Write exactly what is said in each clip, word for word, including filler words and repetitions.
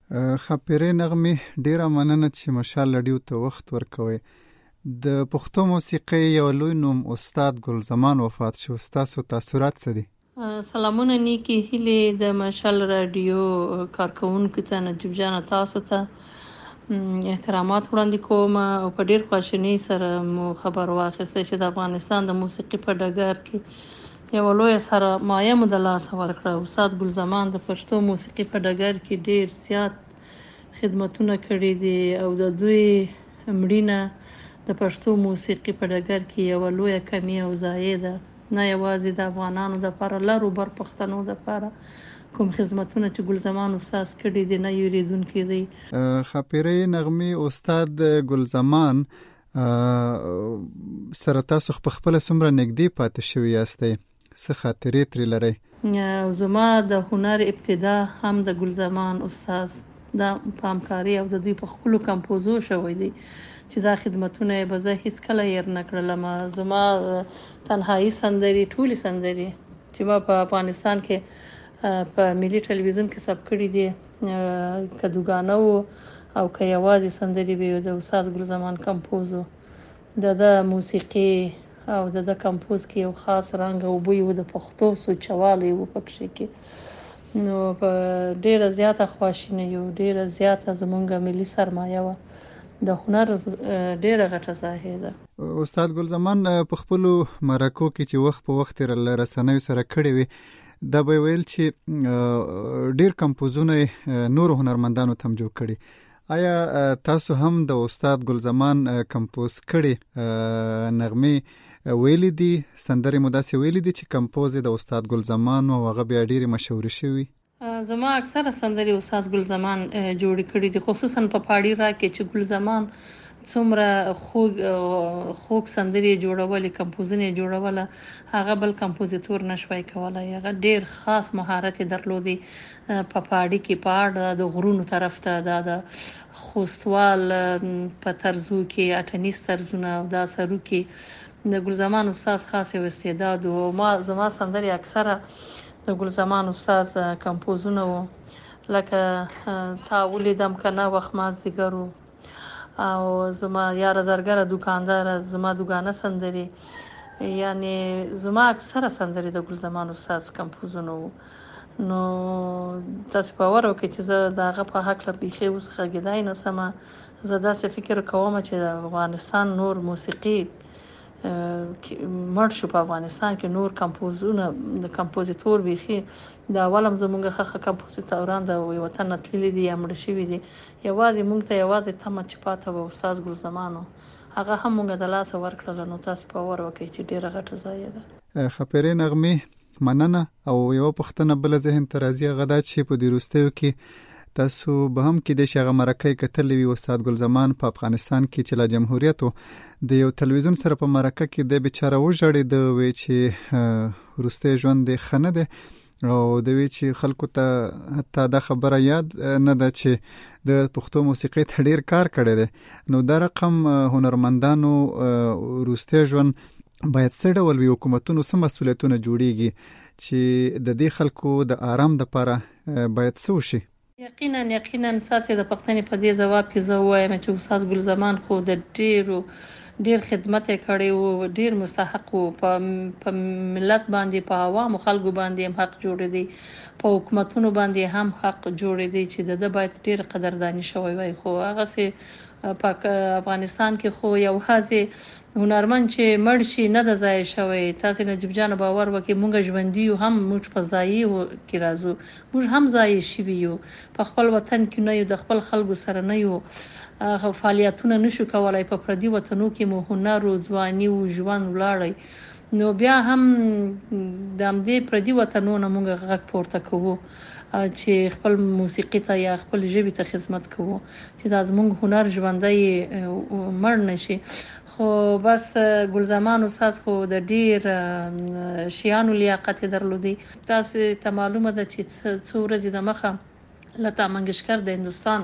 خاپیرې نغمې ډیره مننه چې مشال رادیو ته وخت ورکوي. د پښتو موسیقۍ یو لوی نوم استاد ګل زمان وفات شو. ستاسو تاثرات څه دي؟ سلامونه نیکی هیلې د مشال رادیو کارکونکو ته، نجیب جان تاسو ته احترامات وړاندې کوم او په ډیر خواشینۍ سره مو خبر واخیسته چې د افغانستان د موسیقي په ډګر کې یو لوی سرمایه مو د لاسه ورکړه. استاد ګل زمان د پښتو موسیقي په ډګر کې ډیر زیات خدمتونه کړي دي او د دوی مړینه د پښتو موسیقي په ډګر کې یو لوی کمی او ضایع ده، نه یوازې د افغانانو د لپاره، لرو بر پښتنو د لپاره کوم خدمتونه چې ګل زمان استاد کړي دي نه یریدونکي دي. خاپیرې نغمې استاد ګل زمان سره تاسو په خپل سمره نږدې پاتې شوي یاستئ، څه خاطرې ترې لرئ؟ زما د هنر ابتدا هم د ګل زمان استاد دا په همکاري او د دوی په خپلو کمپوزو شوی دی چې دا خدمتونه به زه هیڅ کله هیر نه کړلم. زما تنهایی سندرې، ټولې سندرې چې ما په افغانستان کې په ملي ټلویزیون کې ثبت کړي دي، که دوګانه وو او که یوازې سندرې به د استاد ګل زمان کمپوزو. د د موسیقي او د د کمپوز کې یو خاص رنګ او بوی و، د پښتو سوچوالی و پکې کې، نو په ډیره زیاته خواشینه یو، ډیره زیاته زمونږ ملي سرمایه و، د هنر ډیره غټه ساحه ده. استاد ګل زمان په خپلو مرکو کې چې وخت په وخت له رسنیو سره کړي وي، دا به ویل چې ډیر کمپوزونه نور هنرمندانو تم جوړ کړي. آیا تاسو هم د استاد ګل زمان کمپوز کړي نغمې ویلې دي، سندرې مو داسې ویلې دي چې کمپوز د استاد ګل زمان او هغه بیا ډېرې مشهورې شوي؟ زما اکثره سندرې استاد ګل زمان جوړې کړي دي، خصوصا په پاړی را کې چې ګل زمان څومره خوږ خوږ سندرې جوړولې، کمپوزونه جوړوله، هغه بل کمپوزیتور نشوي کولای. هغه ډیر خاص مهارت درلودي په پاړی کې، پاړ د غرونو طرف ته د خوستوال په طرزو کې، اټنیس طرزونه او دا سرو کې د ګل زمان استاد خاص استعداد او ما زما سندرې اکثره د ګل زمان استاد کمپوزونه وو، لکه تا ولیدم کنه وخت مازدیګرو او زما یار زرګره دکاندار، زما دوګانه سندرې، یعنی زما اکثره سندرې د ګل زمان استاد کمپوزونه وو. نو تاسو باور وکړئ چې زه دغه په حق له بیخي اوس غږیدای نه سمه. زه داسې فکر کوم چې د افغانستان نور موسیقي مړ شو، په افغانستان کې نور کمپوزونه د کمپوزیتور بیخي د اولم زمونږ خخه کمپوزیتوران د وطن تللی دي یا مړ شوي دي. یوازې مونږ ته یوازې تمه چې پاته و استاد ګل زمانو، هغه هم مونږ د لاسه ورکړل. نو تاسو باور وکړئ چې ډیره غټه ضایع ده. خاپیرې نغمې مننه. او یو پښتنه بل ذهن ته راځي، هغه دا چې په دې وروستیو کې تاسو به هم کې د شغه مرکه کتلې وي استاد ګل زمان په افغانستان کې چې لا جمهوریت د یو تلویزیون سره په مرکه کې د بیچاره وژړې د وی چې وروستی ژوند د خنه ده او د وی چې خلکو ته حتی دا خبره یاد نه ده چې د پښتو موسیقي ته ډیر کار کړی دی. نو دا رقم هنرمندانو وروستی ژوند باید څه ډول وي، حکومتونو څه مسؤلیتونه جوړیږي چې د دې خلکو د آرام دپاره باید څه وشي؟ یقینا یقینا ساسي د پښتنې په دې جواب کې زه وایم چې استاد ګل زمان خو د ډیرو ډیر خدمت کړي او ډیر مستحق او په ملت باندې، په عوامو خلکو باندې هم حق جوړ دي، په حکومتونو باندې هم حق جوړ دي چې د باید ډیر قدردانی شوی وي. خو هغه سه په افغانستان کې خو یو هڅه هنرمند چې مړ شي نه د ځای شوی. تاسو نجیب جان باور وکړئ مونږ ژوندۍ یو، هم موږ په ځای کې راځو، موږ هم ځای شوي یو، په خپل وطن کې نه یو، د خپل خلکو سره نه یو، فعالیتونه نشو کولای، په پردي وطنو کې مو هنر او ځواني او ژوند ولاړی. نو بیا هم د همدې پردي وطنونو مونږ غږ پورته کوو چې خپل موسیقي ته یا خپل ژبې ته خدمت کوو، چې دا زمونږ هنر ژوندۍ مړ نشي. خو بس ګل زمان استاد خو د ډیر شیانو لیاقت درلودي. تاسو ته معلومه ده چې څو ورځې د مخه لتا منگیشکر د هندستان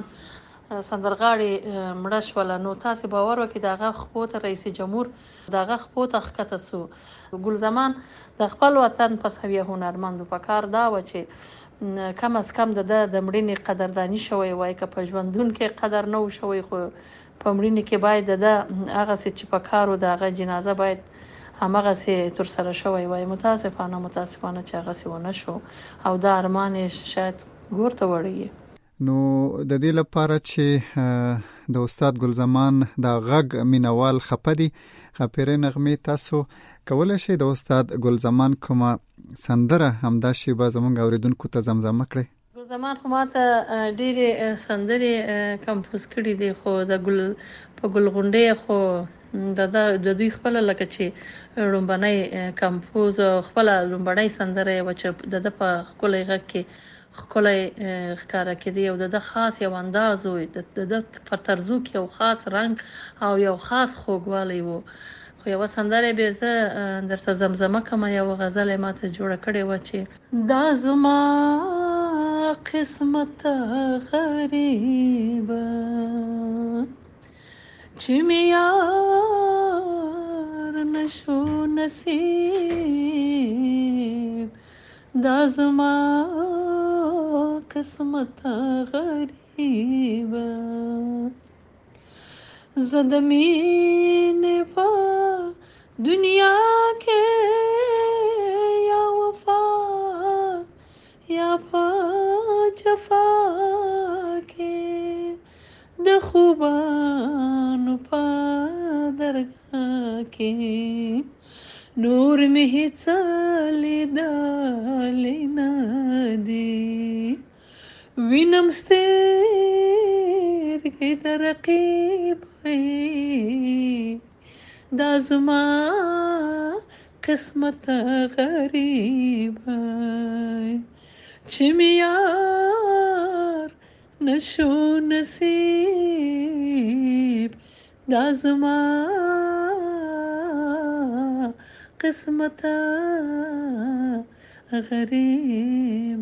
سندرغاړي مړه شوله. نو تاسو باور وکړئ دغه خپو ته رئیس جمهور دغه خپو ته ښکته سو. ګل زمان د خپل وطن په سویه هنرمندو په کار دا و چې کم از کم د د مړینې قدردانی شوی وای، که په ژوندون کې قدر نه و شوی، خو په مړینې کې باید د هغه څه چې په کارو د هغه جنازه باید همغه سي تر سره شوی وای. متاسفانه متاسفانه چې هغه سي ونه شو او دا ارمان شاید ګورته وړي. نو د دې لپاره چې د استاد ګلزمان د غږ مینوال خپدي خپېرې نغمې، تاسو کولای شئ د استاد ګلزمان کومه سندره همدا شیبه زموږ اوریدونکو ته زمزمه کړئ؟ ګلزمان خو ماته ډېرې سندرې کمپوز کړي دي، خو د ګل په ګلغونډې خو د د دوی خپل لکه چې لومبنۍ کمپوز خپل لومبنۍ سندره و چې د په خپل غږ کې خپلې ښکارا کېدی او د خاص یو انداز و، د د پر طرزو کې یو خاص رنگ او یو خاص خوږوالی وو. خو یو سندره به زه درته زمزمه کوم، یو غزل ماته جوړه کړې و چې دا زما قسمت غریب چې مې یار نشو نصیب، دا زما قسمت غریب زد مینه په دنیا کې یا وفا یا په جفا کې د خوبانو په درگاه کې نور مې هیڅ لیدلی نه دي، وینم سترګې د رقیب دا زما قسمت غریب چې مې یار نشو نصیب، دا زما قسمت غریب.